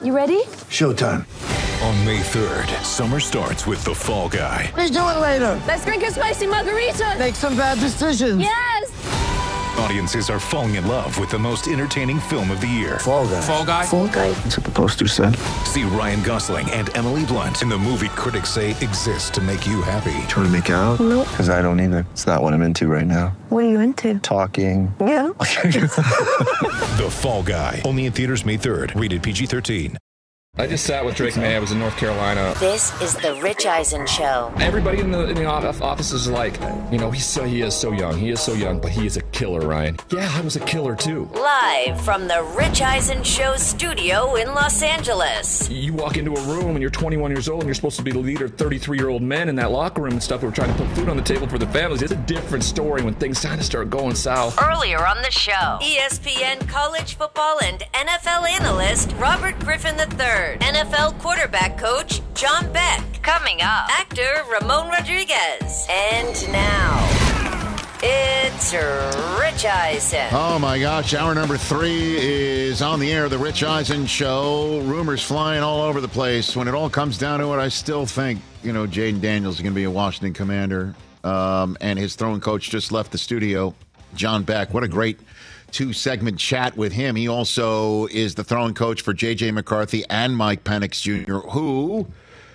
You ready? Showtime. On May 3rd, summer starts with The Fall Guy. Let's do it later. Let's drink a spicy margarita. Make some bad decisions. Yes. Audiences are falling in love with the most entertaining film of the year. Fall Guy. Fall Guy? Fall guy. That's what the poster said. See Ryan Gosling and Emily Blunt in the movie critics say exists to make you happy. Trying to make it out? Nope. Because I don't either. It's not what I'm into right now. What are you into? Talking. Yeah. The Fall Guy. Only in theaters May 3rd. Rated PG-13. I just sat with Drake May. I was in North Carolina. This is the Rich Eisen Show. Everybody in the office is like, he is so young. He is so young, but he is a killer, Ryan. Yeah, I was a killer too. Live from the Rich Eisen Show studio in Los Angeles. You walk into a room and you're 21 years old and you're supposed to be the leader of 33-year-old men in that locker room and stuff who are trying to put food on the table for the families. It's a different story when things kind of start going south. Earlier on the show, ESPN college football and NFL analyst Robert Griffin III. NFL quarterback coach John Beck. Coming up, actor Ramon Rodriguez. And now, it's Rich Eisen. Oh my gosh, hour number 3 is on the air, the Rich Eisen Show. Rumors flying all over the place. When it all comes down to it, I still think, Jaden Daniels is going to be a Washington Commander. And his throwing coach just left the studio, John Beck. What a great 2-segment chat with him. He also is the throwing coach for J.J. McCarthy and Mike Penix Jr., who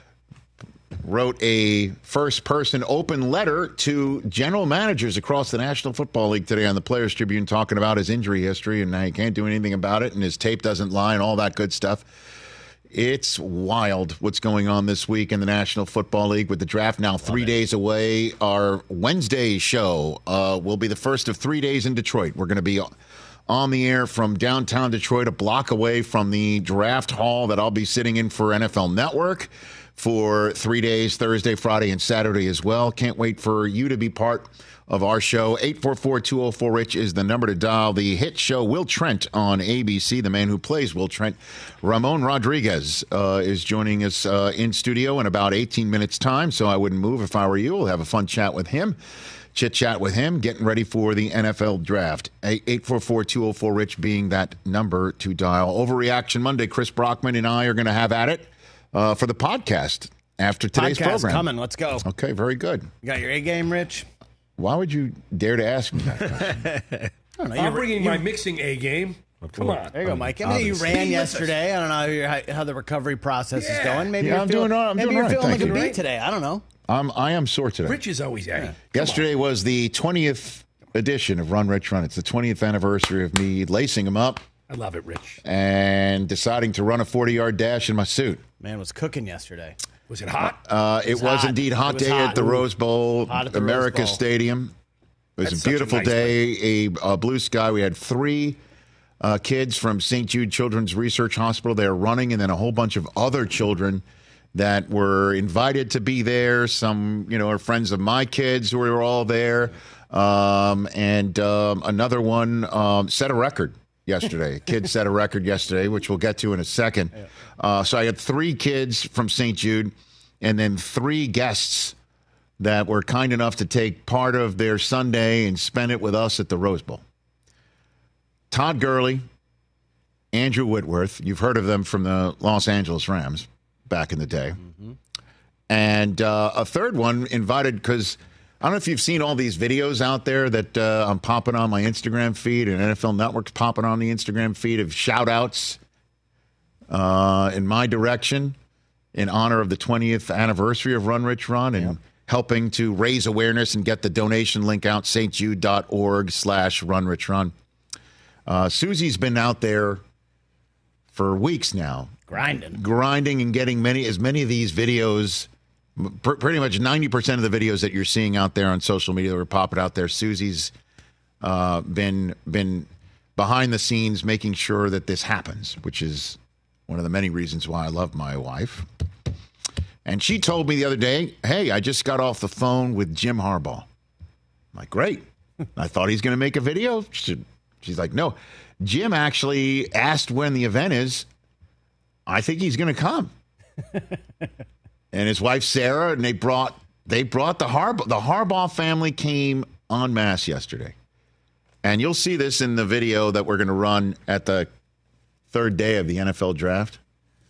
wrote a first-person open letter to general managers across the National Football League today on the Players Tribune, talking about his injury history and how he can't do anything about it and his tape doesn't lie and all that good stuff. It's wild what's going on this week in the National Football League with the draft now 3 days away. Our Wednesday show will be the first of 3 days in Detroit. We're going to be on the air from downtown Detroit, a block away from the draft hall that I'll be sitting in for NFL Network for 3 days, Thursday, Friday, and Saturday as well. Can't wait for you to be part of our show. 844-204-RICH is the number to dial. The hit show Will Trent on ABC, the man who plays Will Trent, Ramon Rodriguez, is joining us in studio in about 18 minutes' time, so I wouldn't move if I were you. We'll have a fun chat with him. Chit-chat with him, getting ready for the NFL Draft. 844-204-RICH being that number to dial. Overreaction Monday, Chris Brockman and I are going to have at it for the podcast after today's program. Coming, let's go. Okay, very good. You got your A game, Rich? Why would you dare to ask me that question? I don't know. I'm bringing my mixing A game. Come on. There you go, Mike. I mean, you ran yesterday. I don't know how the recovery process is going. Maybe I'm doing all right. Maybe you're feeling like a Thank you. beat today. I don't know. I am sore today. Rich is always Eddie. Yesterday was the 20th edition of Run Rich Run. It's the 20th anniversary of me lacing him up. I love it, Rich. And deciding to run a 40-yard dash in my suit. Man, it was cooking yesterday. Was it hot? It was indeed hot day at the Rose Bowl, America Stadium. It was a beautiful day, a blue sky. We had 3 kids from St. Jude Children's Research Hospital there running, and then a whole bunch of other children that were invited to be there. Some, are friends of my kids who were all there. And another one set a record yesterday. A kid set a record yesterday, which we'll get to in a second. So I had 3 kids from St. Jude and then 3 guests that were kind enough to take part of their Sunday and spend it with us at the Rose Bowl. Todd Gurley, Andrew Whitworth, you've heard of them from the Los Angeles Rams back in the day. Mm-hmm. And a third one invited, because I don't know if you've seen all these videos out there that I'm popping on my Instagram feed, and NFL Network's popping on the Instagram feed of shout-outs in my direction in honor of the 20th anniversary of Run Rich Run and helping to raise awareness and get the donation link out, stjude.org/runrichrun. Susie's been out there for weeks now. Grinding and getting as many of these videos, pretty much 90% of the videos that you're seeing out there on social media that were popping out there, Susie's been behind the scenes making sure that this happens, which is one of the many reasons why I love my wife. And she told me the other day, hey, I just got off the phone with Jim Harbaugh. I'm like, great. I thought he's going to make a video. She's like, no. Jim actually asked when the event is. I think he's going to come. And his wife, Sarah, and they brought the Harbaugh family came en masse yesterday. And you'll see this in the video that we're going to run at the third day of the NFL draft.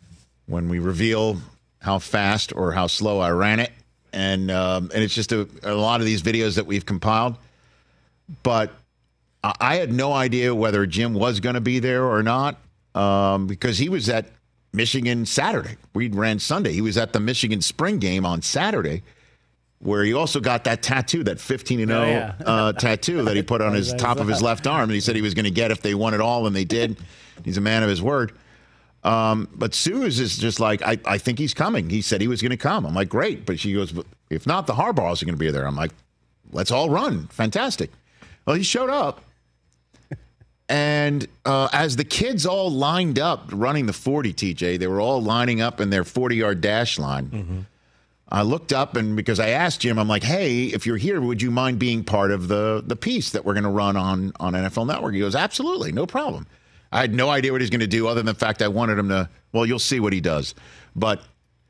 when we reveal how fast or how slow I ran it. And it's just a lot of these videos that we've compiled. But I had no idea whether Jim was going to be there or not because he was at Michigan Saturday. We ran Sunday. He was at the Michigan spring game on Saturday, where he also got that tattoo, that 15-0 tattoo that he put on his top of his left arm. And he said he was going to get if they won it all, and they did. He's a man of his word. But Suze is just like, I think he's coming. He said he was going to come. I'm like, great. But she goes, if not, the Harbaughs are going to be there. I'm like, let's all run. Fantastic. Well, he showed up. And as the kids all lined up running the 40, TJ, they were all lining up in their 40-yard dash line. Mm-hmm. I looked up, and because I asked Jim, I'm like, hey, if you're here, would you mind being part of the piece that we're going to run on NFL Network? He goes, absolutely, no problem. I had no idea what he's going to do other than the fact I wanted him to, well, you'll see what he does. But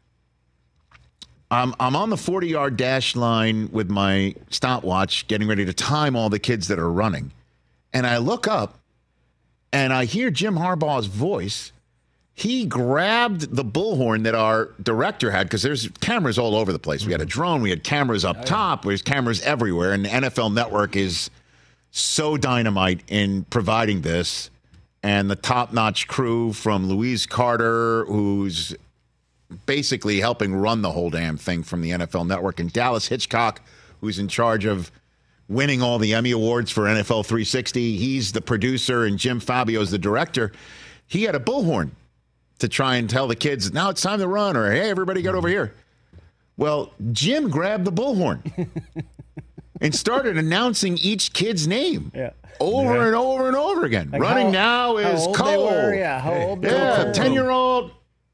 I'm on the 40-yard dash line with my stopwatch, getting ready to time all the kids that are running. And I look up, and I hear Jim Harbaugh's voice. He grabbed the bullhorn that our director had, because there's cameras all over the place. We had a drone. We had cameras up top. There's cameras everywhere. And the NFL Network is so dynamite in providing this. And the top-notch crew from Louise Carter, who's basically helping run the whole damn thing from the NFL Network, and Dallas Hitchcock, who's in charge of winning all the Emmy Awards for NFL 360. He's the producer, and Jim Fabio's the director. He had a bullhorn to try and tell the kids, now it's time to run, or hey, everybody get over here. Well, Jim grabbed the bullhorn and started announcing each kid's name over and over and over again. Like running now is Cole. How old they were. 10-year-old.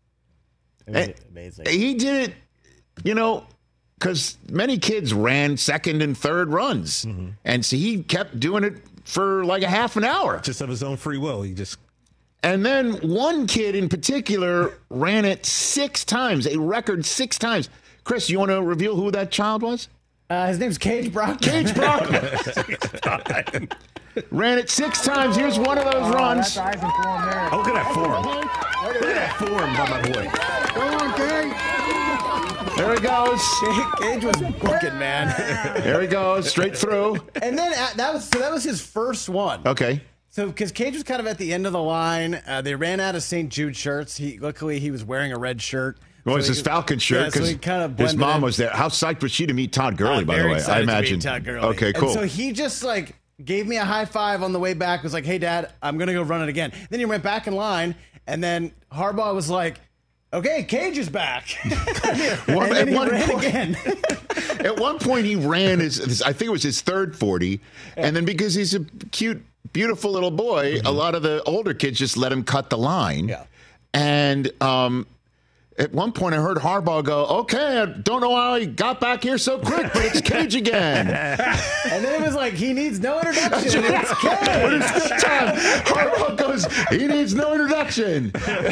Amazing. He did it, because many kids ran second and third runs. Mm-hmm. And so he kept doing it for like a half an hour. Just of his own free will. And then one kid in particular ran it 6 times, a record 6 times. Chris, you want to reveal who that child was? His name's Cage Brockman. Cage Brockman. Ran it 6 times. Here's one of those runs. Look at that form. Look at that form by my boy. Go on, Cage. There he goes. Cage was booking, man. There he goes, straight through. And then that was his first one. Okay. So, because Cage was kind of at the end of the line, they ran out of St. Jude shirts. Luckily, he was wearing a red shirt. Well, it's his Falcon shirt because his mom was there. How psyched was she to meet Todd Gurley, by the way? I imagine. Todd Gurley. Okay, cool. And so he just gave me a high five on the way back. Was like, "Hey, Dad, I'm gonna go run it again." Then he went back in line, and then Harbaugh was like, "Okay, Cage is back." Well, and then he ran again. At one point, he ran I think it was his third 40, and then because he's a cute, beautiful little boy, a lot of the older kids just let him cut the line. Yeah. And at one point, I heard Harbaugh go, okay, I don't know how he got back here so quick, but it's Cage again. And then it was like, he needs no introduction. It's Cage. But it's good time. Harbaugh goes, he needs no introduction.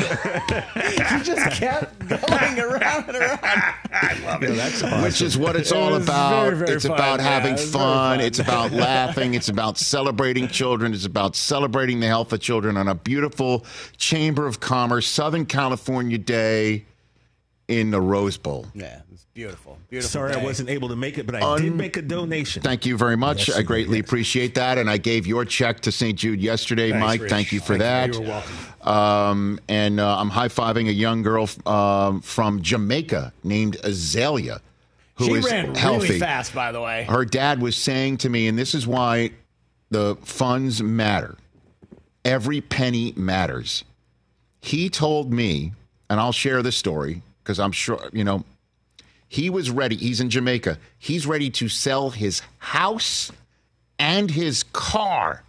He just kept going around and around. I love it. That's awesome. Which is what it's all about. Very, very it's fun. about having It was fun. very It's about laughing. It's about celebrating children. It's about celebrating the health of children on a beautiful Chamber of Commerce, Southern California day in the Rose Bowl. Yeah, it was beautiful. Beautiful. Sorry day. I wasn't able to make it, but I did make a donation. Thank you very much. Yes, I greatly appreciate that. And I gave your check to St. Jude yesterday, Thanks, Mike. Rich. Thank you for that. You're welcome. And I'm high-fiving a young girl from Jamaica named Azalea, who is She ran healthy. really fast, by the way. Her dad was saying to me, and this is why the funds matter. Every penny matters. He told me, and I'll share this story because I'm sure, he was ready. He's in Jamaica. He's ready to sell his house and his car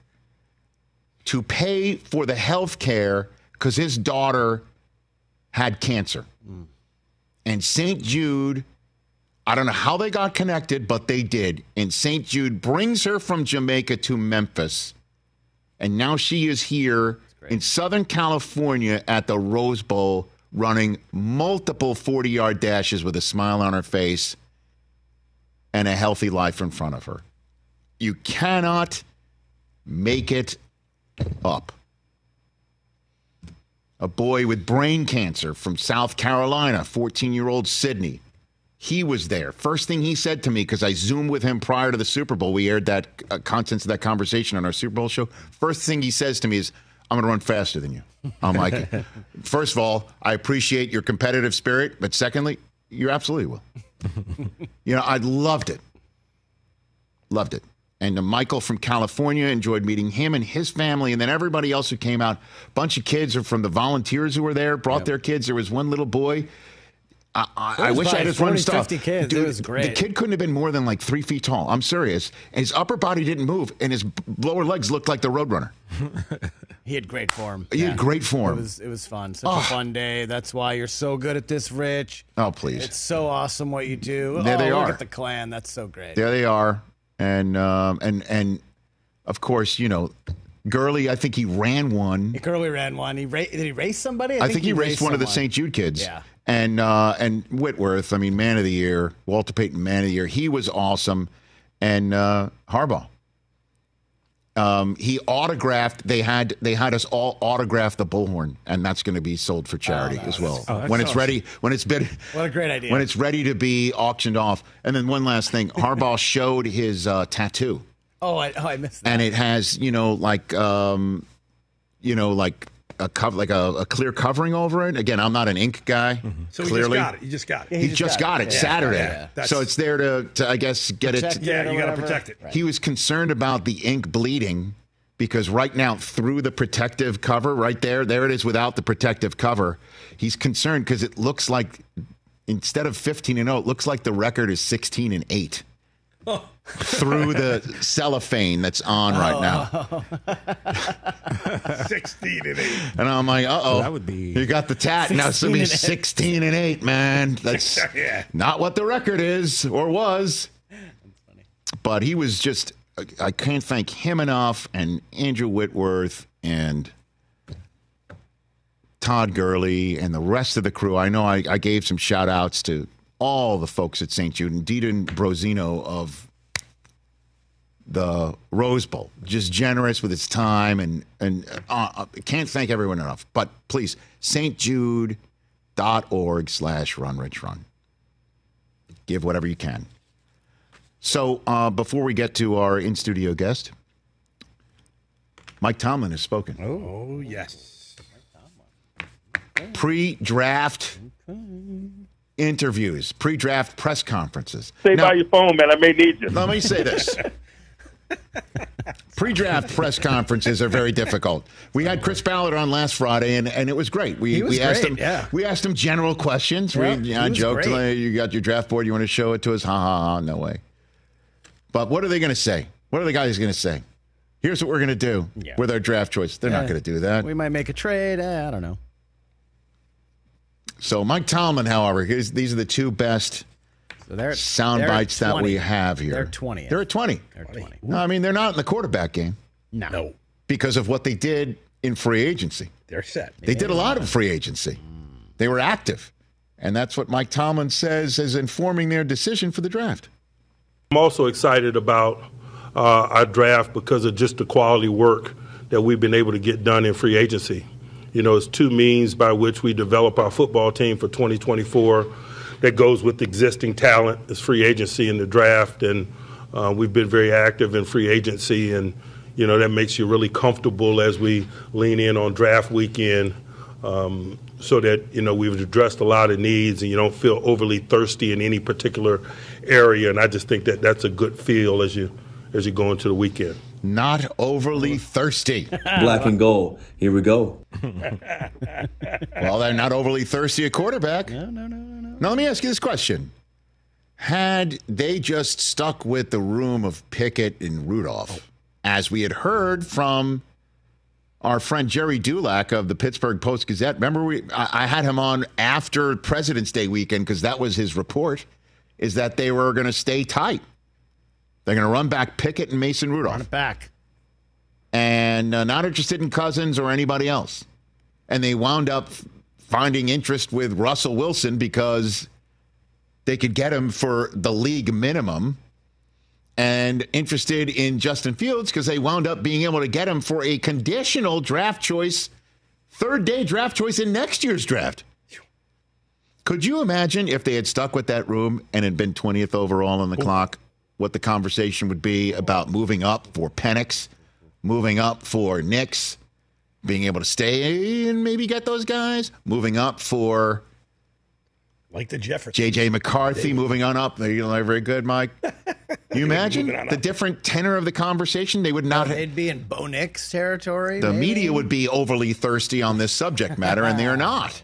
to pay for the health care because his daughter had cancer. And St. Jude, I don't know how they got connected, but they did. And St. Jude brings her from Jamaica to Memphis. And now she is here in Southern California at the Rose Bowl running multiple 40-yard dashes with a smile on her face and a healthy life in front of her. You cannot make it up. a boy with brain cancer from South Carolina, 14-year-old Sydney. He was there. First thing he said to me, because I Zoomed with him prior to the Super Bowl, we aired that contents of that conversation on our Super Bowl show. First thing he says to me is, I'm going to run faster than you. I'm like, first of all, I appreciate your competitive spirit, but secondly, you absolutely will. I loved it. Loved it. And Michael from California, enjoyed meeting him and his family, and then everybody else who came out. A bunch of kids are from the volunteers who were there, brought their kids. There was one little boy. I wish I had his run stuff. 50 kids. Dude, it was great. The kid couldn't have been more than like 3 feet tall. I'm serious. And his upper body didn't move, and his lower legs looked like the Roadrunner. He had great form. He had great form. It was fun. Such a fun day. That's why you're so good at this, Rich. Oh, please. It's so awesome what you do. There they look are. at the clan. That's so great. There they are. And of course, Gurley, I think he ran one. Gurley ran one. Did he race somebody? I think he raced one of the St. Jude kids. Yeah. And Whitworth, man of the year, Walter Payton, man of the year. He was awesome. And Harbaugh. He autographed. They had us all autograph the bullhorn, and that's going to be sold for charity as well. When it's ready, when it's been. What a great idea. When it's ready to be auctioned off. And then one last thing, Harbaugh showed his tattoo. I missed that. And it has, like a cover, like a clear covering over it. Again, I'm not an ink guy. Mm-hmm. So clearly. he just got it. He just got it Saturday. Yeah. So it's there to I guess, get Protect it. Yeah, you got to whatever. protect it. He was concerned about the ink bleeding because right now, through the protective cover, right there it is without the protective cover. He's concerned because it looks like, instead of 15-0, it looks like the record is 16-8. Through the cellophane that's on right now. 16-8. And I'm like, uh-oh. That would be... You got the tat. Now it's going to be 16-8, man. That's not what the record is or was. That's funny. But he was just, I can't thank him enough, and Andrew Whitworth and Todd Gurley and the rest of the crew. I know I gave some shout-outs to all the folks at St. Jude, and Deedon Brozino of the Rose Bowl, just generous with his time, and can't thank everyone enough. But please, stjude.org/runrichrun. Give whatever you can. So before we get to our in-studio guest, Mike Tomlin has spoken. Oh, yes. Pre-draft interviews, pre-draft press conferences. Stay by your phone, man. I may need you. Let me say this. Pre-draft press conferences are very difficult. We had Chris Ballard on last Friday, and it was great. We asked him. Yeah. We asked him general questions. Yeah, I joked, great. You got your draft board. You want to show it to us? Ha ha ha! No way. But what are they going to say? What are the guys going to say? Here's what we're going to do with our draft choice. They're not going to do that. We might make a trade. I don't know. So Mike Tomlin, however, these are the two best sound bites that we have here. They're 20. They're at 20. They're 20. No, I mean, they're not in the quarterback game. No. Because of what they did in free agency. They're set. They did a lot of free agency. They were active. And that's what Mike Tomlin says is informing their decision for the draft. I'm also excited about our draft because of just the quality work that we've been able to get done in free agency. It's two means by which we develop our football team for 2024 that goes with existing talent. It's free agency and the draft, and we've been very active in free agency, and that makes you really comfortable as we lean in on draft weekend, so that we've addressed a lot of needs and you don't feel overly thirsty in any particular area. And I just think that that's a good feel as you go into the weekend. Not overly thirsty. Black and gold. Here we go. Well, they're not overly thirsty at quarterback. No. Now, let me ask you this question. Had they just stuck with the room of Pickett and Rudolph, as we had heard from our friend Jerry Dulac of the Pittsburgh Post-Gazette, remember I had him on after President's Day weekend because that was his report, is that they were going to stay tight. They're going to run back Pickett and Mason Rudolph. Run it back. And not interested in Cousins or anybody else. And they wound up finding interest with Russell Wilson because they could get him for the league minimum, and interested in Justin Fields because they wound up being able to get him for a conditional draft choice Third day draft choice in next year's draft. Could you imagine if they had stuck with that room and had been 20th overall on the clock, what the conversation would be about moving up for Penix, moving up for Nix, being able to stay and maybe get those guys, moving up for like the Jefferson. J.J. McCarthy, moving on up. They're very good, Mike. You imagine the different tenor of the conversation? They would not. They'd be in Bo Nix territory. The maybe? media would be overly thirsty on this subject matter, and they are not.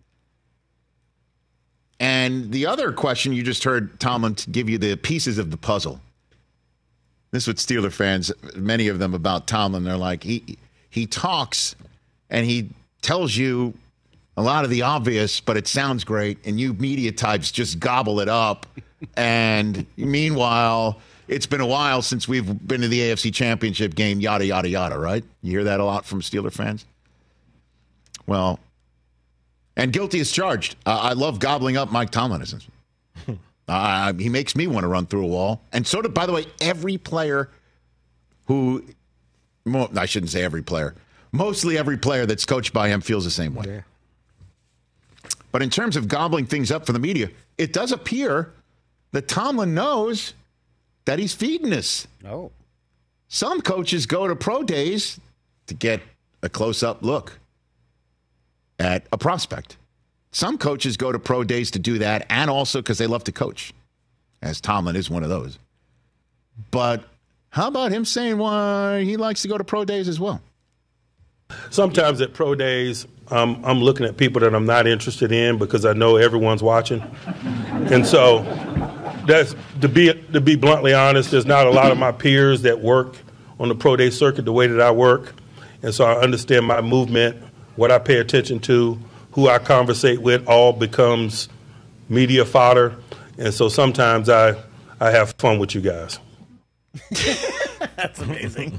And the other question, you just heard Tomlin give you the pieces of the puzzle. This is what Steeler fans, many of them about Tomlin, they're like, he talks and he tells you a lot of the obvious, but it sounds great, and you media types just gobble it up. And meanwhile, it's been a while since we've been to the AFC Championship game, yada, yada, yada, right? You hear that a lot from Steeler fans? Well, and guilty as charged. I love gobbling up Mike Tomlinism. He makes me want to run through a wall. And so did, by the way, every player who, well, I shouldn't say every player, mostly every player that's coached by him feels the same way. Yeah. But in terms of gobbling things up for the media, it does appear that Tomlin knows that he's feeding us. Oh. Some coaches go to pro days to get a close-up look at a prospect. Some coaches go to pro days to do that, and also because they love to coach, as Tomlin is one of those. But how about him saying why he likes to go to pro days as well? Sometimes at pro days, I'm looking at people that I'm not interested in because I know everyone's watching. And so that's to be bluntly honest, there's not a lot of my peers that work on the pro day circuit the way that I work. And so I understand my movement, what I pay attention to, who I conversate with, all becomes media fodder. And so sometimes I have fun with you guys. That's amazing.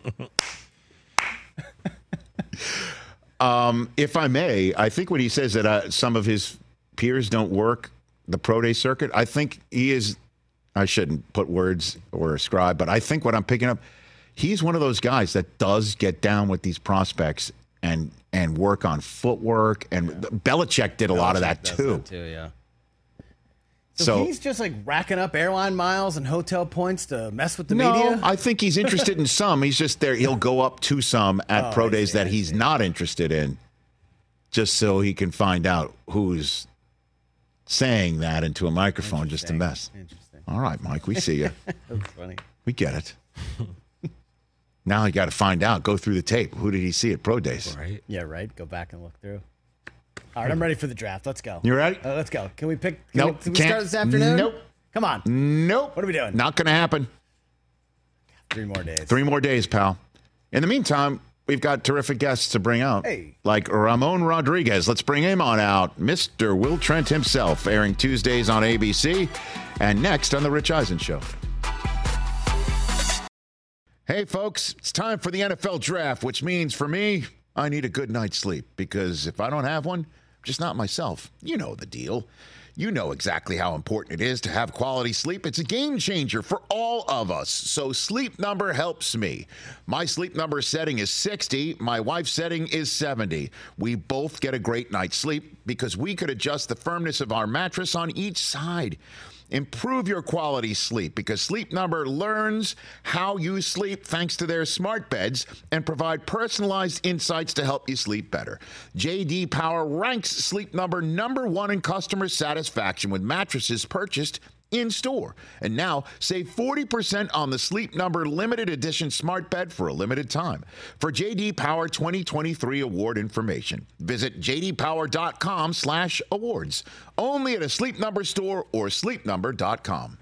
If I may, I think when he says that some of his peers don't work the pro day circuit, I think he is, I shouldn't put words or ascribe, but I think what I'm picking up, he's one of those guys that does get down with these prospects and work on footwork. And Belichick did a lot of that too. Yeah. So he's just like racking up airline miles and hotel points to mess with the media? I think he's interested in some. He's just there. He'll go up to some at pro days that he's not interested in, just so he can find out who's saying that into a microphone just to mess. All right, Mike, we see you. That's funny. We get it. Now you got to find out. Go through the tape. Who did he see at pro days? Right. Yeah, right. Go back and look through. All right, I'm ready for the draft. Let's go. You ready? Let's go. Can we pick? Nope. Can we start this afternoon? Nope. Come on. Nope. What are we doing? Not going to happen. 3 more days. 3 more days, pal. In the meantime, we've got terrific guests to bring out. Hey. Like Ramon Rodriguez. Let's bring him on out. Mr. Will Trent himself, airing Tuesdays on ABC and next on The Rich Eisen Show. Hey, folks, it's time for the NFL draft, which means for me, I need a good night's sleep because if I don't have one, I'm just not myself. You know the deal. You know exactly how important it is to have quality sleep. It's a game changer for all of us. So Sleep Number helps me. My Sleep Number setting is 60. My wife's setting is 70. We both get a great night's sleep because we could adjust the firmness of our mattress on each side. Improve your quality sleep because Sleep Number learns how you sleep thanks to their smart beds and provide personalized insights to help you sleep better. J.D. Power ranks Sleep Number #1 in customer satisfaction with mattresses purchased in-store. And now, save 40% on the Sleep Number limited edition smart bed for a limited time. For J.D. Power 2023 award information, visit jdpower.com/awards. Only at a Sleep Number store or sleepnumber.com.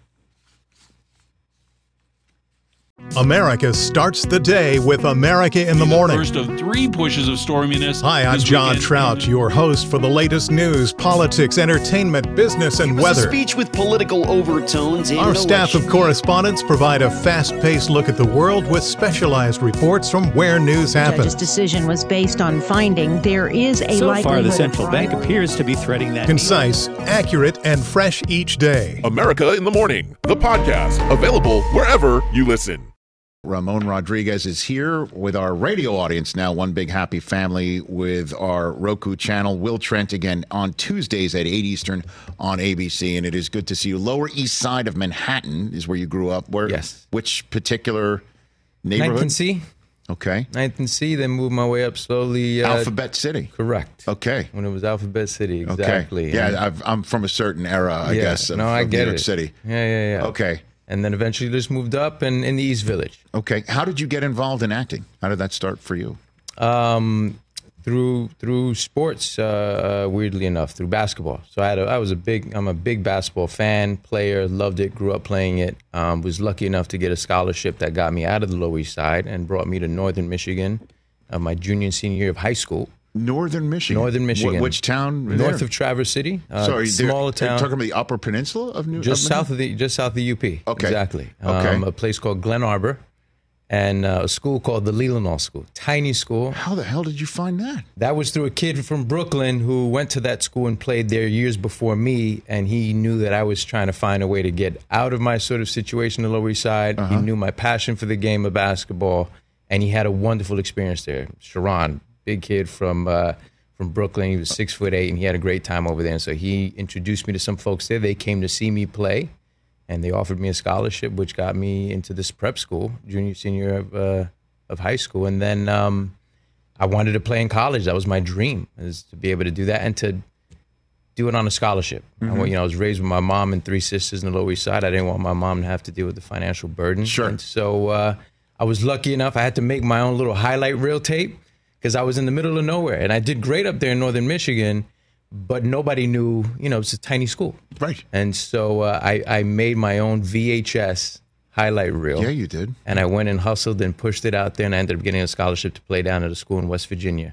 America starts the day with America in the Morning. First of 3 pushes of storminess. Hi, I'm John Trout, your host for the latest news, politics, entertainment, business, and weather. A speech with political overtones. Our staff of correspondents provide a fast-paced look at the world with specialized reports from where news happens. The judge's decision was based on finding there is a likelihood. So far, the central bank appears to be threading that. Concise, accurate, and fresh each day. America in the Morning, the podcast, available wherever you listen. Ramon Rodriguez is here with our radio audience now, one big happy family with our Roku channel. Will Trent again on Tuesdays at 8 Eastern on ABC, and it is good to see you. Lower East Side of Manhattan is where you grew up. Yes. Which particular neighborhood? 9th and C. Okay. 9th and C, then moved my way up slowly. Alphabet City. Correct. Okay. When it was Alphabet City, exactly. Okay. Yeah, I'm from a certain era, I guess, of I get New York it. City. Yeah. Okay. And then eventually just moved up and in the East Village. Okay. How did you get involved in acting? How did that start for you? Through sports, weirdly enough, through basketball. So I'm a big basketball fan, player, loved it, grew up playing it. Was lucky enough to get a scholarship that got me out of the Lower East Side and brought me to Northern Michigan, my junior and senior year of high school. Northern Michigan. Which town? North of Traverse City. Sorry, smaller town. You're talking about the Upper Peninsula of New. Just south of the UP. Okay. Exactly. Okay. A place called Glen Arbor, and a school called the Leelanau School. Tiny school. How the hell did you find that? That was through a kid from Brooklyn who went to that school and played there years before me, and he knew that I was trying to find a way to get out of my sort of situation in the Lower East Side. He knew my passion for the game of basketball, and he had a wonderful experience there. Sharon, big kid from Brooklyn. He was 6'8", and he had a great time over there. And so he introduced me to some folks there. They came to see me play, and they offered me a scholarship, which got me into this prep school, junior, senior of high school. And then I wanted to play in college. That was my dream, is to be able to do that and to do it on a scholarship. Mm-hmm. I was raised with my mom and 3 sisters in the Lower East Side. I didn't want my mom to have to deal with the financial burden. Sure. And so I was lucky enough. I had to make my own little highlight reel tape, because I was in the middle of nowhere. And I did great up there in Northern Michigan, but nobody knew, it's a tiny school. Right. And so I made my own VHS highlight reel. Yeah, you did. And I went and hustled and pushed it out there, and I ended up getting a scholarship to play down at a school in West Virginia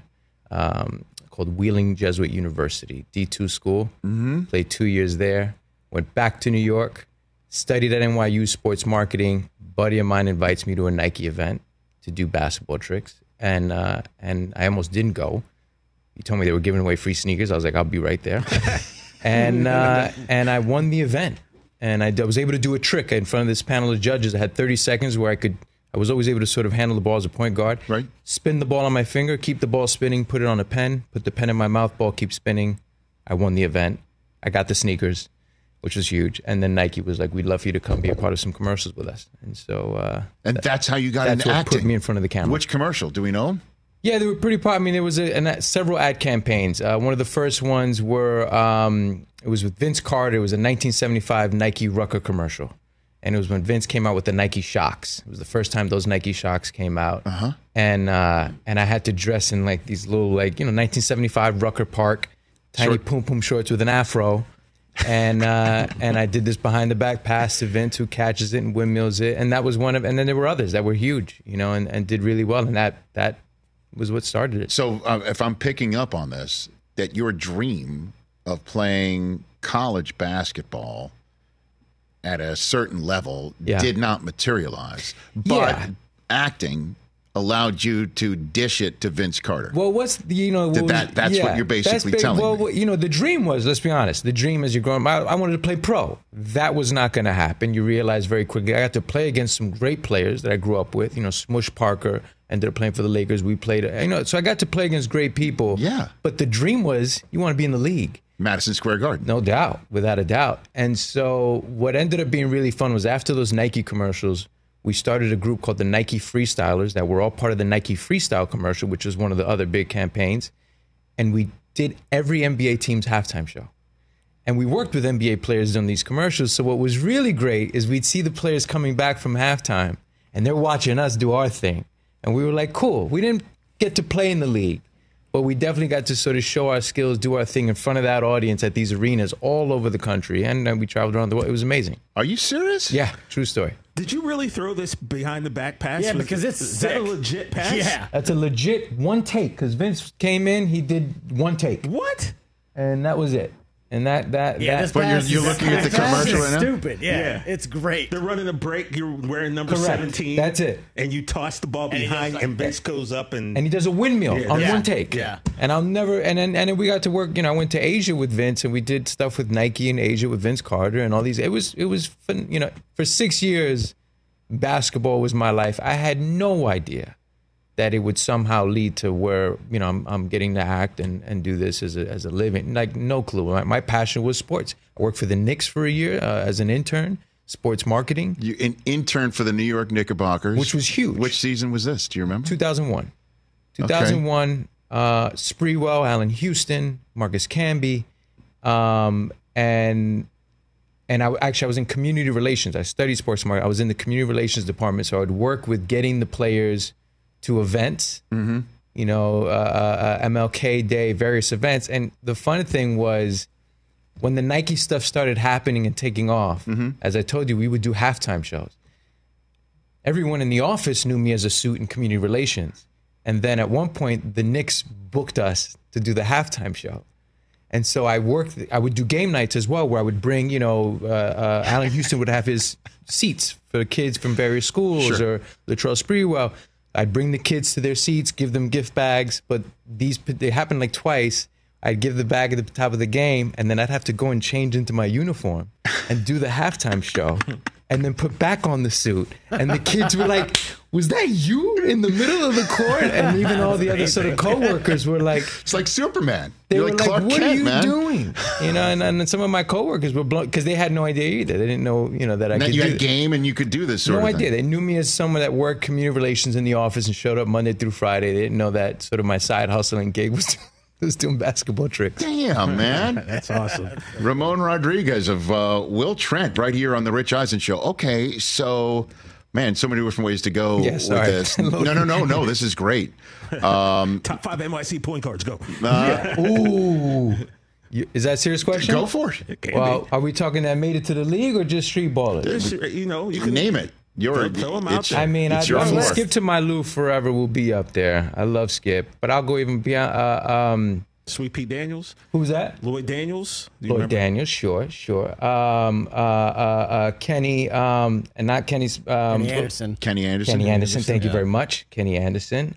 called Wheeling Jesuit University, D2 school. Mm-hmm. Played 2 years there, went back to New York, studied at NYU sports marketing. Buddy of mine invites me to a Nike event to do basketball tricks. And I almost didn't go. He told me they were giving away free sneakers. I was like, I'll be right there. and I won the event. And I was able to do a trick in front of this panel of judges. I had 30 seconds where I was always able to sort of handle the ball as a point guard. Right. Spin the ball on my finger, keep the ball spinning, put it on a pen, put the pen in my mouth, ball keeps spinning. I won the event. I got the sneakers, which was huge. And then Nike was like, we'd love for you to come be a part of some commercials with us. And so... and that's how you got into acting. That's what acting. put me in front of the camera. Which commercial? Do we know them? Yeah, they were pretty popular. I mean, there was several ad campaigns. One of the first ones were, it was with Vince Carter. It was a 1975 Nike Rucker commercial. And it was when Vince came out with the Nike Shox. It was the first time those Nike Shox came out. Uh-huh. And I had to dress in like these little 1975 Rucker Park, tiny pum-pum shorts with an afro. And I did this behind the back pass to Vince, who catches it and windmills it. And that was one of, and then there were others that were huge, and did really well. And that was what started it. So if I'm picking up on this, that your dream of playing college basketball at a certain level did not materialize, but acting allowed you to dish it to Vince Carter. Well, that's what you're basically telling me. Well, the dream was, let's be honest, the dream as you're growing up, I wanted to play pro. That was not going to happen. You realize very quickly. I got to play against some great players that I grew up with. Smush Parker ended up playing for the Lakers. We played, so I got to play against great people. Yeah. But the dream was, you want to be in the league. Madison Square Garden. No doubt, without a doubt. And so what ended up being really fun was after those Nike commercials, we started a group called the Nike Freestylers that were all part of the Nike Freestyle commercial, which was one of the other big campaigns. And we did every NBA team's halftime show. And we worked with NBA players on these commercials. So what was really great is we'd see the players coming back from halftime, and they're watching us do our thing. And we were like, cool. We didn't get to play in the league, but we definitely got to sort of show our skills, do our thing in front of that audience at these arenas all over the country. And we traveled around the world. It was amazing. Are you serious? Yeah, true story. Did you really throw this behind the back pass? Yeah, because it's is that a legit pass? Yeah. That's a legit one take, because Vince came in, he did one take. What? And that was it. And that this but pass you're looking at the commercial right now? Stupid. Yeah, it's great. They're running a break. You're wearing number Correct. 17. That's it. And you toss the ball behind, and Vince goes up and he does a windmill on one take. Yeah. And I'll never. And then we got to work. I went to Asia with Vince, and we did stuff with Nike in Asia with Vince Carter and all these. It was fun. For 6 years, basketball was my life. I had no idea that it would somehow lead to where, you know, I'm getting to act and do this as a living. Like, no clue. My passion was sports. I worked for the Knicks for a year as an intern, sports marketing. You an intern for the New York Knickerbockers, which was huge. Which season was this? Do you remember? 2001. 2001. Sprewell, Allen Houston, Marcus Camby, and I was in community relations. I studied sports marketing. I was in the community relations department, so I would work with getting the players to events, you know, MLK Day, various events. And the fun thing was when the Nike stuff started happening and taking off, as I told you, we would do halftime shows. Everyone in the office knew me as a suit in community relations. And then at one point, the Knicks booked us to do the halftime show. And so I would do game nights as well, where I would bring, you know, Allen Houston would have his seats for kids from various schools, or Latrell Sprewell. I'd bring the kids to their seats, give them gift bags, but they happened like twice. I'd give the bag at the top of the game, and then I'd have to go and change into my uniform and do the halftime show, and then put back on the suit. And the kids were like, was that you in the middle of the court? And even all the other sort of coworkers were like, it's like Superman. They You're were like like, Clark what Kent, are you man. doing? You know, and then some of my coworkers were blown because they had no idea either. They didn't know, you know, that I could you do had game and you could do this sort no of thing. idea. They knew me as someone that worked community relations in the office and showed up Monday through Friday. They didn't know that sort of my side hustling gig was doing basketball tricks. Damn, man. That's awesome. Ramon Rodriguez of Will Trent right here on the Rich Eisen Show. Okay, so, man, so many different ways to go with this. No. This is great. Top 5 NYC point guards, go. Ooh. Is that a serious question? Go for it. Well, are we talking that made it to the league or just street ballers? You know, you can name it. Throw them out there. I mean, your fourth. Skip to My Lou forever will be up there. I love Skip, but I'll go even beyond. Sweet Pete Daniels. Who's that? Lloyd Daniels. Do you Lloyd remember? Daniels, sure. Kenny, and not Kenny's. Kenny Anderson. Kenny Anderson. Kenny Anderson. Thank you very much, Kenny Anderson.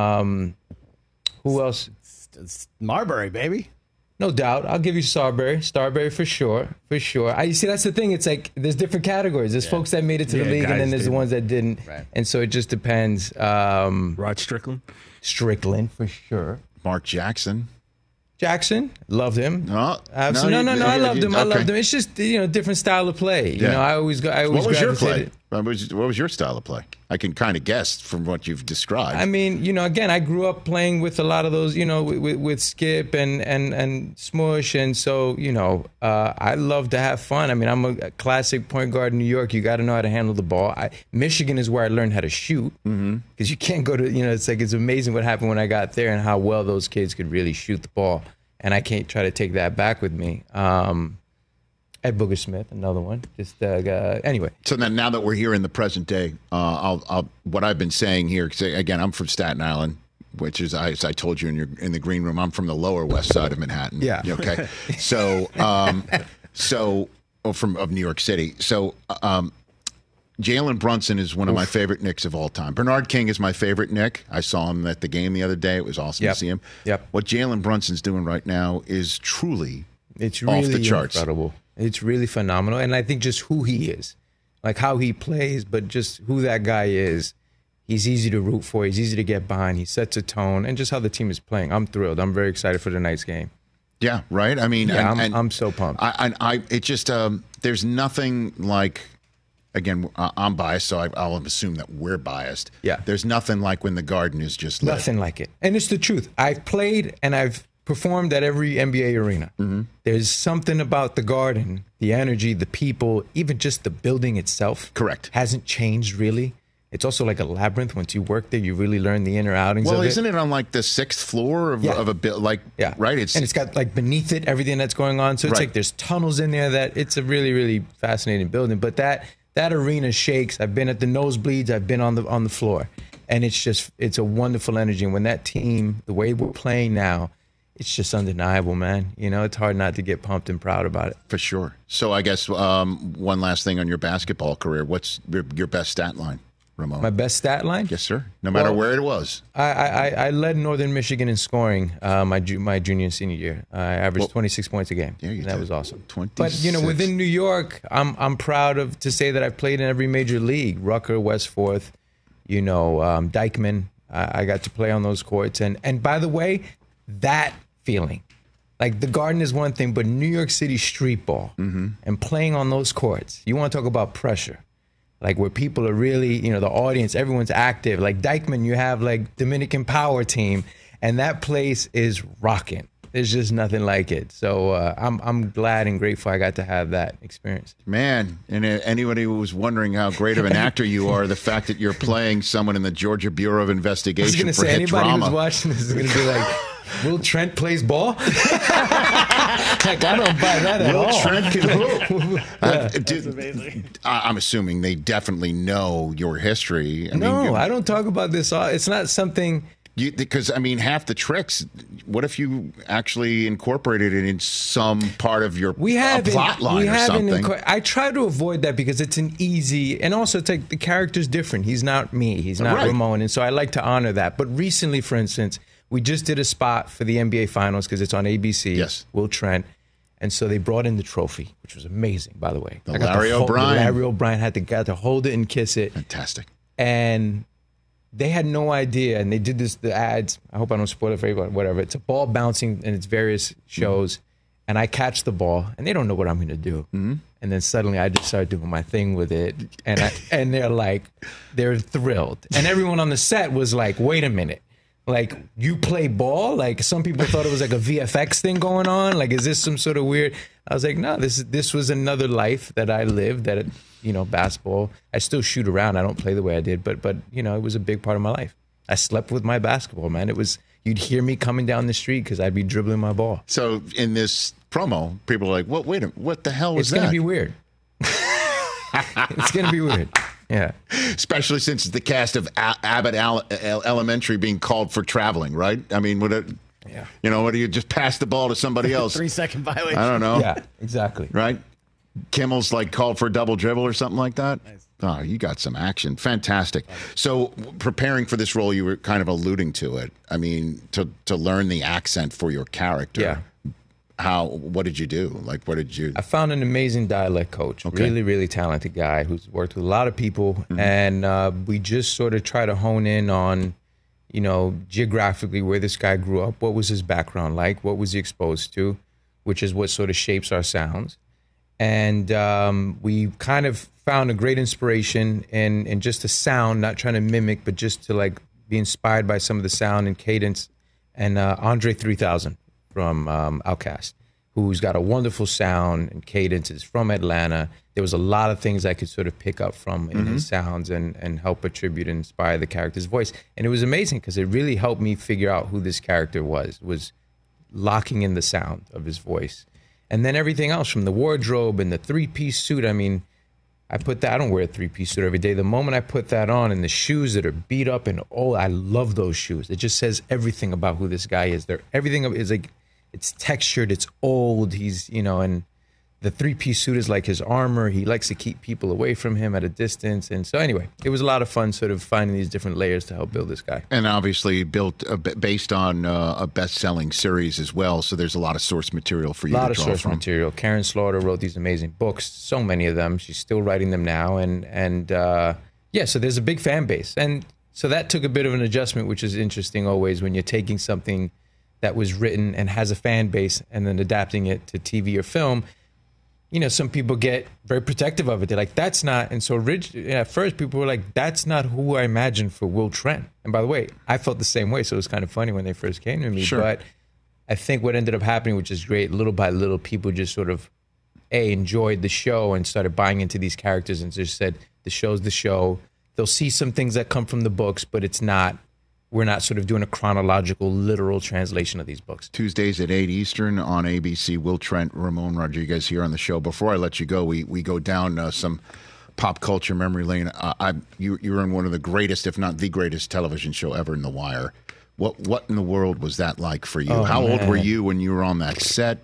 Who else? It's Marbury, baby. No doubt. I'll give you Starbury for sure. For sure. You see, that's the thing. It's like there's different categories. There's folks that made it to the league, and then there's the ones that didn't. Right. And so it just depends. Rod Strickland. Strickland, for sure. Mark Jackson. Loved him. No, I loved him. I loved him. It's just, you know, different style of play. You know, I always What was your gravitated. play? What was your style of play? I can kind of guess from what you've described. I mean, you know, again, I grew up playing with a lot of those, you know, with Skip and Smush, and so, you know, I love to have fun. I mean, I'm a classic point guard in New York. You got to know how to handle the ball. Michigan is where I learned how to shoot, because you can't go to, you know, it's like it's amazing what happened when I got there and how well those kids could really shoot the ball, and I can't try to take that back with me. Ed Booger Smith, another one. Just anyway. So then, now that we're here in the present day, I'll what I've been saying here. Cause again, I'm from Staten Island, which is, as I told you in the green room, I'm from the Lower West Side of Manhattan. Yeah. Okay. So of New York City. So Jalen Brunson is one of my favorite Knicks of all time. Bernard King is my favorite Knick. I saw him at the game the other day. It was awesome to see him. Yep. What Jalen Brunson's doing right now is truly It's really off the charts. Incredible. It's really phenomenal. And I think just who he is, like how he plays, but just who that guy is. He's easy to root for. He's easy to get behind. He sets a tone. And just how the team is playing. I'm thrilled. I'm very excited for tonight's game. Yeah, right? I mean, yeah, I'm so pumped. It just, there's nothing like, again, I'm biased, so I'll assume that we're biased. Yeah. There's nothing like when the Garden is just lit. Nothing like it. And it's the truth. I've played and I've performed at every NBA arena. There's something about the Garden, the energy, the people, even just the building itself. Correct. Hasn't changed really. It's also like a labyrinth. Once you work there, you really learn the inner outings of it. Well, isn't it on like the 6th floor of a bit, like, right? And it's got like beneath it, everything that's going on. So it's like there's tunnels in there that it's a really, really fascinating building. But that arena shakes. I've been at the nosebleeds. I've been on the floor. And it's a wonderful energy. And when that team, the way we're playing now, it's just undeniable, man. You know, it's hard not to get pumped and proud about it. For sure. So I guess one last thing on your basketball career. What's your best stat line? Ramon? My best stat line? Yes, sir. No matter where it was. I led Northern Michigan in scoring my junior and senior year. I averaged 26 points a game. Yeah, that was awesome. 26. But within New York, I'm proud to say that I've played in every major league. Rucker, Westforth, Dykeman. I got to play on those courts. And by the way, that feeling, like the Garden is one thing, but New York City street ball and playing on those courts, you want to talk about pressure. Like where people are really, the audience, everyone's active. Like Dykeman, you have like Dominican Power Team, and that place is rocking. There's just nothing like it. So I'm glad and grateful I got to have that experience. Man, and anybody who was wondering how great of an actor you are, the fact that you're playing someone in the Georgia Bureau of Investigation I was going to say, anybody drama. who's watching this is going to be like, Will Trent plays ball? Heck, I don't buy that at all. Will Trent can hoop. That's amazing. I'm assuming they definitely know your history. I don't talk about this. It's not something... Because, half the tricks, what if you actually incorporated it in some part of your plot line or something? I try to avoid that because it's an easy, and also it's like the character's different. He's not me. He's not Ramon. And so I like to honor that. But recently, for instance, we just did a spot for the NBA Finals because it's on ABC. Yes. Will Trent. And so they brought in the trophy, which was amazing, by the way. Larry O'Brien. Larry O'Brien got to hold it and kiss it. Fantastic. And they had no idea, and they did the ads. I hope I don't spoil it for everyone, whatever. It's a ball bouncing in its various shows, and I catch the ball, and they don't know what I'm going to do. And then suddenly I just start doing my thing with it, and they're thrilled. And everyone on the set was like, wait a minute. Like, you play ball? Like, some people thought it was like a VFX thing going on. Like, is this some sort of weird... I was like, no, this was another life that I lived, that, basketball. I still shoot around. I don't play the way I did, but it was a big part of my life. I slept with my basketball, man. You'd hear me coming down the street because I'd be dribbling my ball. So in this promo, people are like, well, wait a minute, what the hell was that? It's going to be weird. It's going to be weird. Yeah. Especially since it's the cast of Abbott Elementary being called for traveling, right? What do you just pass the ball to somebody else? 3-second violation. I don't know. Yeah, exactly. Right? Kimmel's like called for a double dribble or something like that. Nice. Oh, you got some action. Fantastic. So preparing for this role, you were kind of alluding to it. To learn the accent for your character. Yeah. What did you do? I found an amazing dialect coach, really, really talented guy who's worked with a lot of people. And we just sort of try to hone in on, geographically where this guy grew up. What was his background like? What was he exposed to? Which is what sort of shapes our sounds. And we kind of found a great inspiration in just the sound, not trying to mimic, but just to be inspired by some of the sound and cadence. And Andre 3000 from Outkast, who's got a wonderful sound and cadence, is from Atlanta. There was a lot of things I could sort of pick up from in his sounds and help attribute and inspire the character's voice. And it was amazing because it really helped me figure out who this character was locking in the sound of his voice. And then everything else from the wardrobe and the three-piece suit. I don't wear a three-piece suit every day. The moment I put that on and the shoes that are beat up and old, I love those shoes. It just says everything about who this guy is. Everything is like, it's textured, it's old. He's, and the three-piece suit is like his armor. He likes to keep people away from him at a distance. And so anyway, it was a lot of fun sort of finding these different layers to help build this guy. And obviously built based on a best-selling series as well. So there's a lot of source material for you to draw from. A lot of source material. Karen Slaughter wrote these amazing books, so many of them. She's still writing them now. So there's a big fan base. And so that took a bit of an adjustment, which is interesting always when you're taking something that was written and has a fan base and then adapting it to TV or film. Some people get very protective of it. They're like, that's not. And so at first people were like, that's not who I imagined for Will Trent. And by the way, I felt the same way. So it was kind of funny when they first came to me. Sure. But I think what ended up happening, which is great, little by little, people just sort of, enjoyed the show and started buying into these characters and just said, the show's the show. They'll see some things that come from the books, but we're not sort of doing a chronological, literal translation of these books. Tuesdays at 8 Eastern on ABC. Will Trent, Ramon Rodriguez here on the show. Before I let you go, we go down some pop culture memory lane. You were in one of the greatest, if not the greatest, television show ever in The Wire. What in the world was that like for you? How old were you when you were on that set?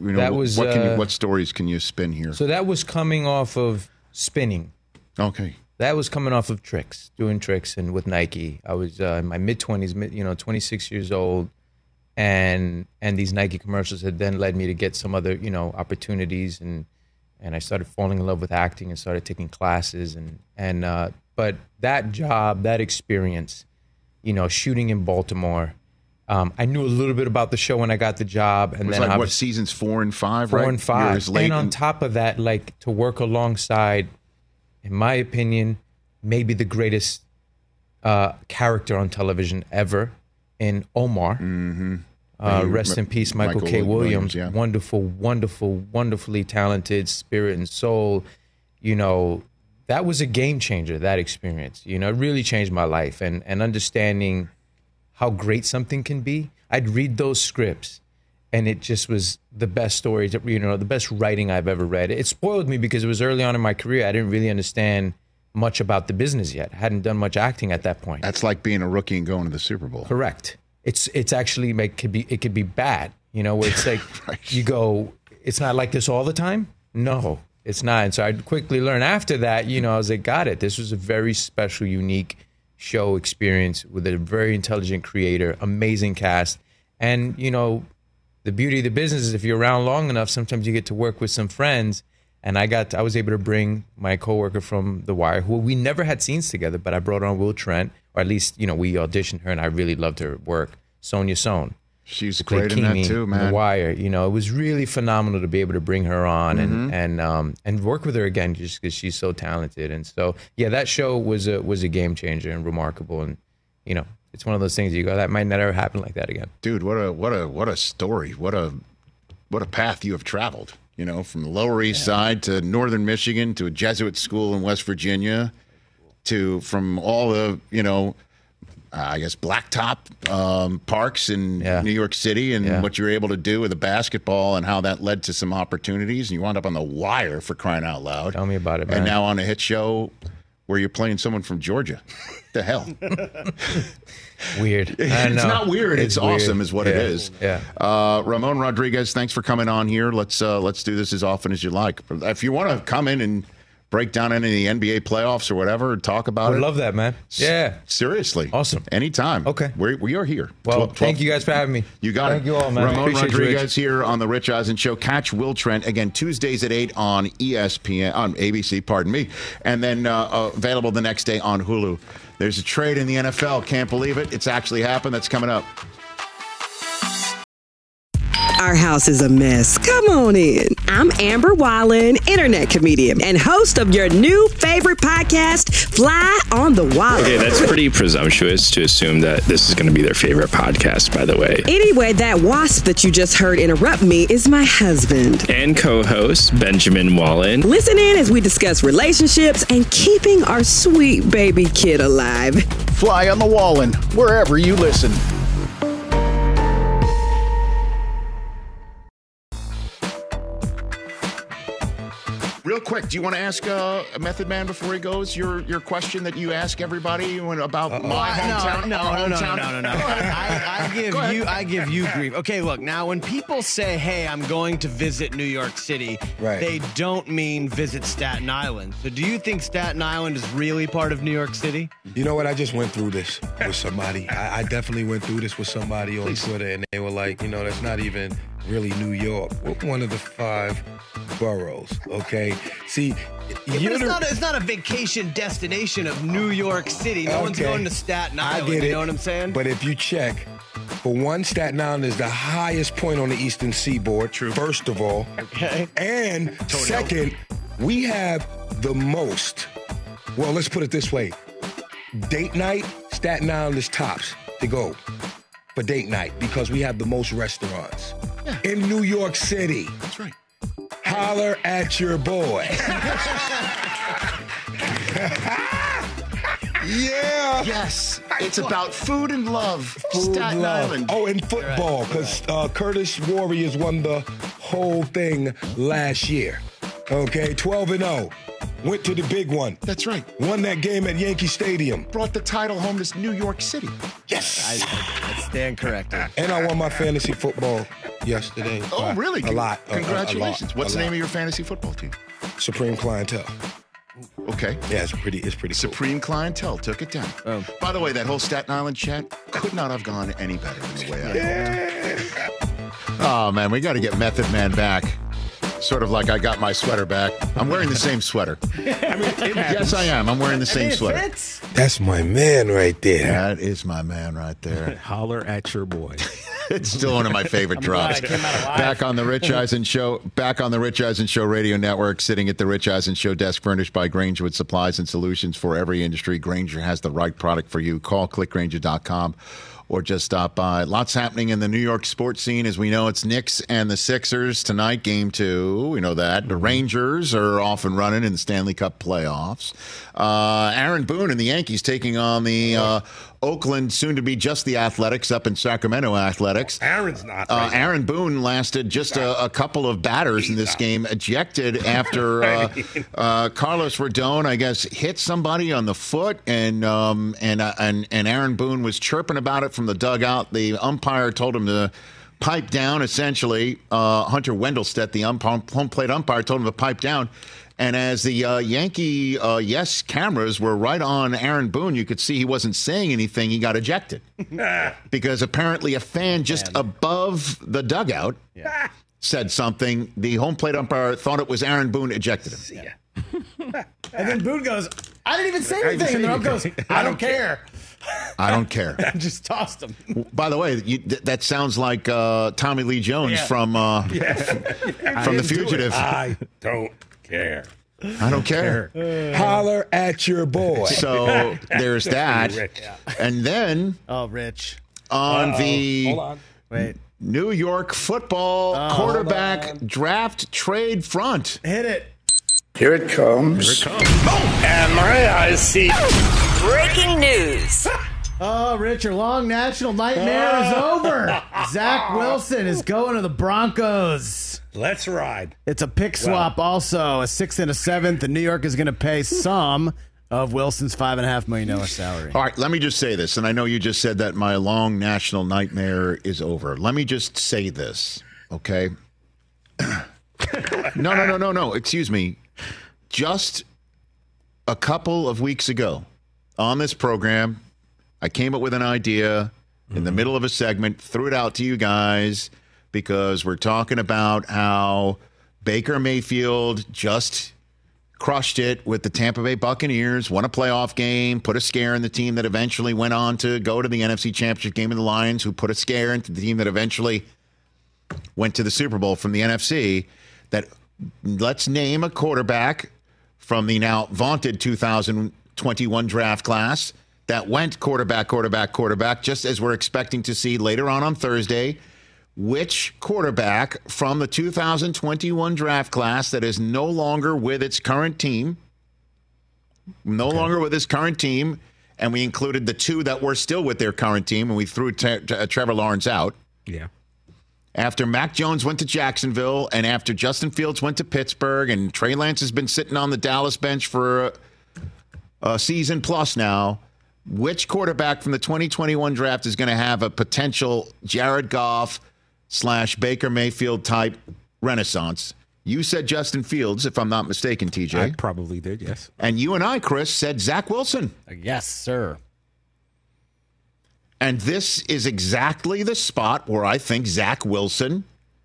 What stories can you spin here? So that was coming off of Spinning. Okay. that was coming off of tricks, doing tricks, and with Nike. I was in my mid-20s, 26 years old, and these Nike commercials had then led me to get some other, opportunities, and I started falling in love with acting and started taking classes, but that job, that experience, shooting in Baltimore. I knew a little bit about the show when I got the job, and then what seasons 4 and 5, right? 4 and 5, and on top of that, like to work alongside, in my opinion, maybe the greatest character on television ever, in Omar. Mm-hmm. Rest in peace, Michael K. Williams. Yeah. Wonderful, wonderful, wonderfully talented spirit and soul. That was a game changer, that experience. It really changed my life, and understanding how great something can be. I'd read those scripts, and it just was the best stories, the best writing I've ever read. It spoiled me because it was early on in my career. I didn't really understand much about the business yet. I hadn't done much acting at that point. That's like being a rookie and going to the Super Bowl. Correct. It's actually it could be bad, where it's like right. You go, it's not like this all the time. No, it's not. And so I quickly learned after that, I was like, got it. This was a very special, unique show experience with a very intelligent creator, amazing cast. And, the beauty of the business is if you're around long enough, sometimes you get to work with some friends. And I was able to bring my coworker from The Wire, who we never had scenes together, but I brought on Will Trent, or at least, we auditioned her, and I really loved her work. Sonia Sohn. She's great in that too, man. The Wire. It was really phenomenal to be able to bring her on and work with her again, just because she's so talented. And so, yeah, that show was a game changer and remarkable. And it's one of those things you go, that might never happen like that again. Dude, what a story! What a path you have traveled. From the Lower East Side to Northern Michigan to a Jesuit school in West Virginia, from all the I guess blacktop parks in New York City, and what you're able to do with the basketball and how that led to some opportunities. And you wound up on The Wire, for crying out loud. Tell me about it, man. And now on a hit show where you're playing someone from Georgia. The hell? Weird. It's not weird. It's awesome is what it is. Yeah. Ramon Rodriguez, thanks for coming on here. Let's do this as often as you like. If you want to come in and break down any of the NBA playoffs or whatever, talk about it. I love that, man. Yeah. Seriously. Awesome. Anytime. Okay. We are here. Well, thank you guys for having me. You got it. Thank you all, man. Ramon Appreciate Rodriguez here on The Rich Eisen Show. Catch Will Trent, again, Tuesdays at 8 on ESPN, on ABC, pardon me, and then available the next day on Hulu. There's a trade in the NFL. Can't believe it. It's actually happened. That's coming up. Our house is a mess. Come on in. I'm Amber Wallen, internet comedian and host of your new favorite podcast, Fly on the Wallen. Okay, that's pretty presumptuous to assume that this is going to be their favorite podcast, by the way. Anyway, that wasp that you just heard interrupt me is my husband. And co-host, Benjamin Wallen. Listen in as we discuss relationships and keeping our sweet baby kid alive. Fly on the Wallen, wherever you listen. Real quick, do you want to ask Method Man before he goes your question that you ask everybody about my hometown? No. I give you grief. Okay, look, now when people say, hey, I'm going to visit New York City, they don't mean visit Staten Island. So do you think Staten Island is really part of New York City? You know what? I just went through this with somebody. I definitely went through this with somebody on Twitter, and they were like, that's not even really New York. We're one of the 5 boroughs, okay? See, it's not a vacation destination of New York City. No one's going to Staten Island. I get it. You know what I'm saying? But if you check, for one, Staten Island is the highest point on the Eastern Seaboard, first of all. Okay. And second, we have the most, well, let's put it this way. Date night, Staten Island is tops to go for date night because we have the most restaurants in New York City. That's right. Holler at your boy. Yeah. Yes. It's about food and love. Staten Island. Oh, and football, because Curtis Warriors won the whole thing last year. Okay, 12-0. Went to the big one. That's right. Won that game at Yankee Stadium. Brought the title home to New York City. Yes. I stand corrected. And I won my fantasy football yesterday. Oh, really? A lot. Congratulations. A lot. What's the name of your fantasy football team? Supreme Clientele. Okay. Yeah, it's pretty Supreme Clientele took it down. Oh. By the way, that whole Staten Island chat could not have gone any better than the way I hoped. Oh, man, we got to get Method Man back. Sort of like I got my sweater back. I'm wearing the same sweater. Yes, I am. I'm wearing the same sweater. Fits. That's my man right there. That is my man right there. Holler at your boy. It's still one of my favorite drops. Back on the Rich Eisen Show. Back on the Rich Eisen Show Radio Network. Sitting at the Rich Eisen Show desk, furnished by Grainger with supplies and solutions for every industry. Grainger has the right product for you. Call clickgrainger.com. Or just stop by. Lots happening in the New York sports scene. As we know, it's Knicks and the Sixers tonight, game 2. We know that. The Rangers are off and running in the Stanley Cup playoffs. Aaron Boone and the Yankees taking on the Oakland, soon-to-be just the Athletics, up in Sacramento Athletics. Aaron's not. Aaron Boone lasted just a couple of batters in this game, ejected after Carlos Rodon, I guess, hit somebody on the foot, and Aaron Boone was chirping about it from the dugout. The umpire told him to pipe down, essentially. Hunter Wendelstedt, the home plate umpire, told him to pipe down. And as the Yankee Yes cameras were right on Aaron Boone, you could see he wasn't saying anything. He got ejected because apparently a fan just above the dugout said something. The home plate umpire thought it was Aaron Boone, ejected him. And then Boone goes, I didn't even say anything. And the ump goes, I don't care. I don't care. Just tossed him. By the way, that sounds like Tommy Lee Jones from The Fugitive. I don't care. I don't care. Holler at your boy. So there's that. And then Rich. On Hold on. Wait. New York football quarterback draft trade front. Hit it. Here it comes. Here it comes. And my eyes see. Breaking news. Rich, your long national nightmare is over. Zach Wilson is going to the Broncos. Let's ride. It's a pick swap also, a 6th and a 7th, and New York is going to pay some of Wilson's $5.5 million salary. All right, let me just say this, and I know you just said that my long national nightmare is over. Let me just say this, okay? No. Excuse me. Just a couple of weeks ago on this program, I came up with an idea in the middle of a segment, threw it out to you guys because we're talking about how Baker Mayfield just crushed it with the Tampa Bay Buccaneers, won a playoff game, put a scare in the team that eventually went on to go to the NFC Championship game in the Lions, who put a scare into the team that eventually went to the Super Bowl from the NFC. That let's name a quarterback from the now vaunted 2021 draft class that went quarterback, just as we're expecting to see later on Thursday. Which quarterback from the 2021 draft class that is no longer with its current team, and we included the 2 that were still with their current team, and we threw Trevor Lawrence out. Yeah. After Mac Jones went to Jacksonville, and after Justin Fields went to Pittsburgh, and Trey Lance has been sitting on the Dallas bench for a season plus now, which quarterback from the 2021 draft is going to have a potential Jared Goff / Baker Mayfield type renaissance? You said Justin Fields, if I'm not mistaken, TJ. I probably did, yes. And you and I, Chris, said Zach Wilson. Yes, sir. And this is exactly the spot where I think Zach Wilson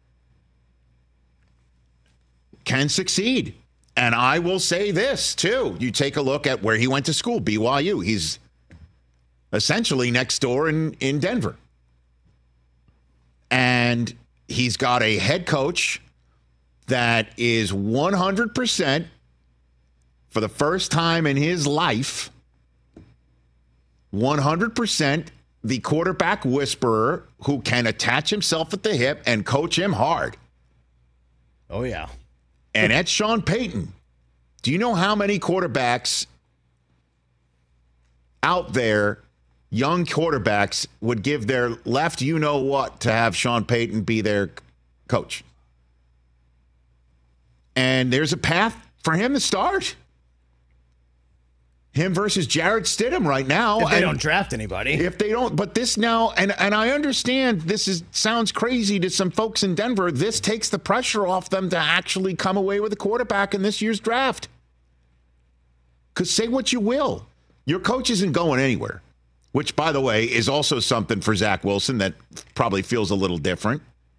can succeed. And I will say this, too. You take a look at where he went to school, BYU. He's essentially next door in Denver. And he's got a head coach that is 100% for the first time in his life, 100% the quarterback whisperer who can attach himself at the hip and coach him hard. Oh, yeah. And that's Sean Payton. Do you know how many quarterbacks out there, young quarterbacks, would give their left you-know-what to have Sean Payton be their coach? And there's a path for him to start. Him versus Jarrett Stidham right now. If they don't draft anybody. If they don't, but this now, and I understand this sounds crazy to some folks in Denver. This takes the pressure off them to actually come away with a quarterback in this year's draft. Because say what you will, your coach isn't going anywhere, which, by the way, is also something for Zach Wilson that probably feels a little different.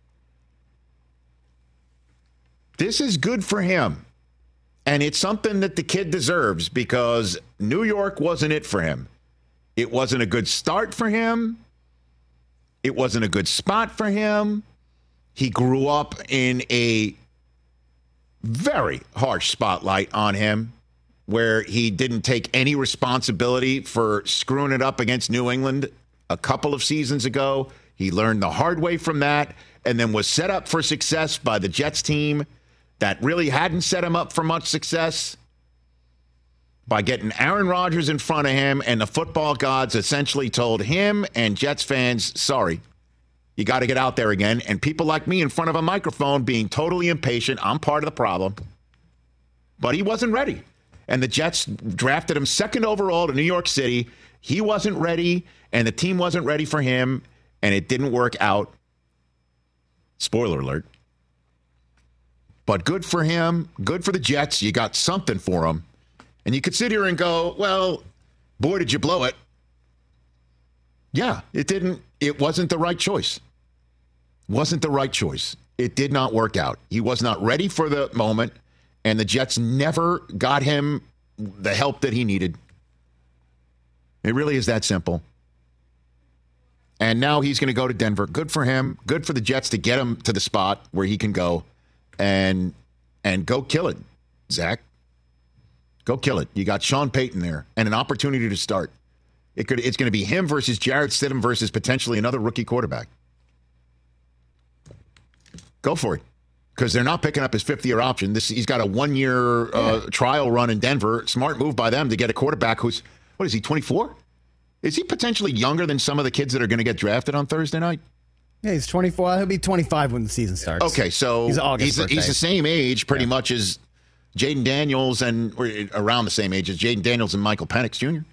This is good for him. And it's something that the kid deserves because New York wasn't it for him. It wasn't a good start for him. It wasn't a good spot for him. He grew up in a very harsh spotlight on him where he didn't take any responsibility for screwing it up against New England a couple of seasons ago. He learned the hard way from that and then was set up for success by the Jets team that really hadn't set him up for much success by getting Aaron Rodgers in front of him, and the football gods essentially told him and Jets fans, sorry, you got to get out there again. And people like me in front of a microphone being totally impatient, I'm part of the problem. But he wasn't ready. And the Jets drafted him second overall to New York City. He wasn't ready, and the team wasn't ready for him, and it didn't work out. Spoiler alert. But good for him, good for the Jets. You got something for him. And you could sit here and go, well, boy, did you blow it. Yeah, it wasn't the right choice. Wasn't the right choice. It did not work out. He was not ready for the moment, and the Jets never got him the help that he needed. It really is that simple. And now he's going to go to Denver. Good for him. Good for the Jets to get him to the spot where he can go and go kill it, Zach. Go kill it. You got Sean Payton there and an opportunity to start. It's going to be him versus Jarrett Stidham versus potentially another rookie quarterback. Go for it. Because they're not picking up his fifth-year option. He's got a one-year trial run in Denver. Smart move by them to get a quarterback who's, what is he, 24? Is he potentially younger than some of the kids that are going to get drafted on Thursday night? Yeah, he's 24. He'll be 25 when the season starts. Okay, so he's the same age pretty much as Jaden Daniels and around the same age as Jaden Daniels and Michael Penix Jr.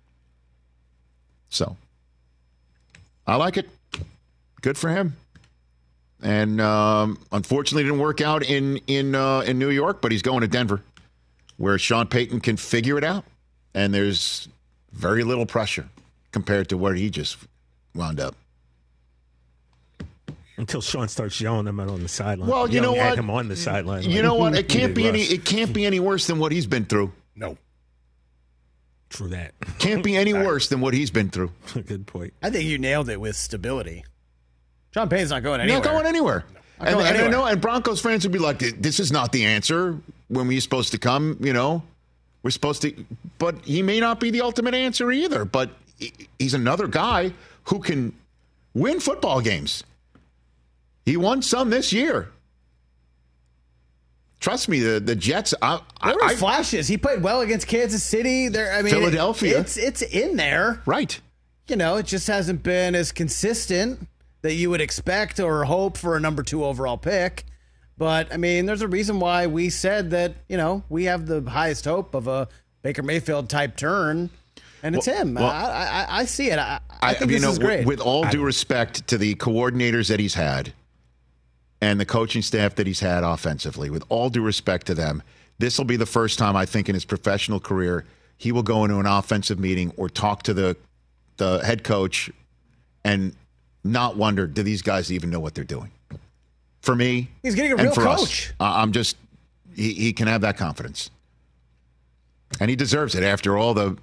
So I like it. Good for him. And unfortunately, it didn't work out in New York, but he's going to Denver, where Sean Payton can figure it out, and there's very little pressure compared to where he just wound up. Until Sean starts yelling him out on the sideline. Well, you know what? Him on the sideline. You know what? It can't be any worse than what he's been through. No. True that. Can't be any worse than what he's been through. Good point. I think you nailed it with stability. Sean Payton's not going anywhere. Not going anywhere. And I know, and Broncos fans would be like, this is not the answer. When we're supposed to come, we're supposed to. But he may not be the ultimate answer either. But he's another guy who can win football games. He won some this year. Trust me, the Jets. There were flashes. He played well against Kansas City. Philadelphia. It's in there, right? It just hasn't been as consistent that you would expect or hope for a number 2 overall pick. But there's a reason why we said that. We have the highest hope of a Baker Mayfield type turn, and it's him. I see it. I think this is great. With all due respect to the coordinators that he's had and the coaching staff that he's had offensively, with all due respect to them, this will be the first time I think in his professional career he will go into an offensive meeting or talk to the head coach and not wonder, do these guys even know what they're doing? For me, he's getting a real coach. He can have that confidence. And he deserves it after all the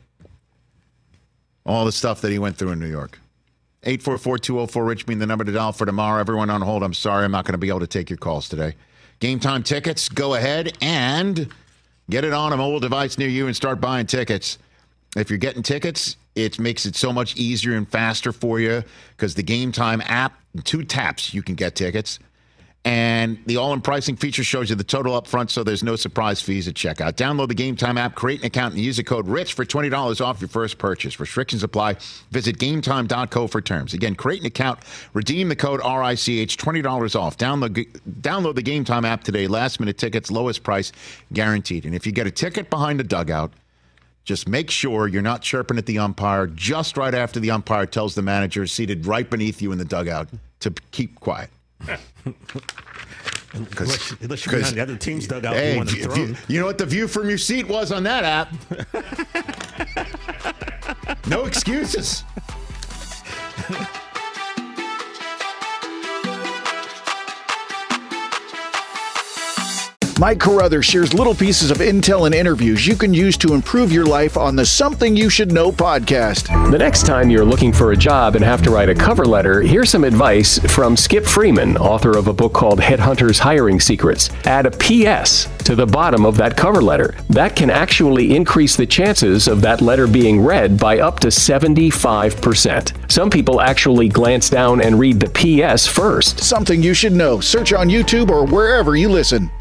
stuff that he went through in New York. 844-204-RICH-MEAN, the number to dial for tomorrow. Everyone on hold, I'm sorry, I'm not going to be able to take your calls today. Game Time tickets, go ahead and get it on a mobile device near you and start buying tickets. If you're getting tickets, it makes it so much easier and faster for you because the Game Time app, in 2 taps, you can get tickets. And the all-in pricing feature shows you the total up front, so there's no surprise fees at checkout. Download the Game Time app, create an account, and use the code RICH for $20 off your first purchase. Restrictions apply. Visit GameTime.co for terms. Again, create an account, redeem the code RICH, $20 off. Download the Game Time app today. Last-minute tickets, lowest price, guaranteed. And if you get a ticket behind the dugout, just make sure you're not chirping at the umpire just right after the umpire tells the manager seated right beneath you in the dugout to keep quiet. Unless you're behind the other team's dugout, hey, you want them thrown. You know what the view from your seat was on that app? No excuses. Mike Carruthers shares little pieces of intel and interviews you can use to improve your life on the Something You Should Know podcast. The next time you're looking for a job and have to write a cover letter, here's some advice from Skip Freeman, author of a book called Headhunters Hiring Secrets. Add a PS to the bottom of that cover letter. That can actually increase the chances of that letter being read by up to 75%. Some people actually glance down and read the PS first. Something You Should Know. Search on YouTube or wherever you listen.